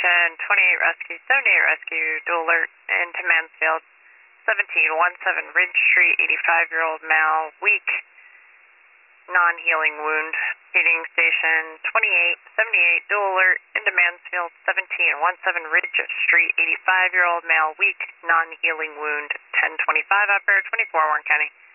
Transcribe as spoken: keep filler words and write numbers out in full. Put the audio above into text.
Station, twenty-eight Rescue, seventy-eight Rescue, dual alert into Mansfield, seventeen seventeen Ridge Street, eighty-five-year-old male, weak, non-healing wound. Feeding Station, twenty-eight seventy-eight, dual alert into Mansfield, seventeen seventeen Ridge Street, eighty-five-year-old male, weak, non-healing wound, ten twenty-five Upper, twenty-four Warren County.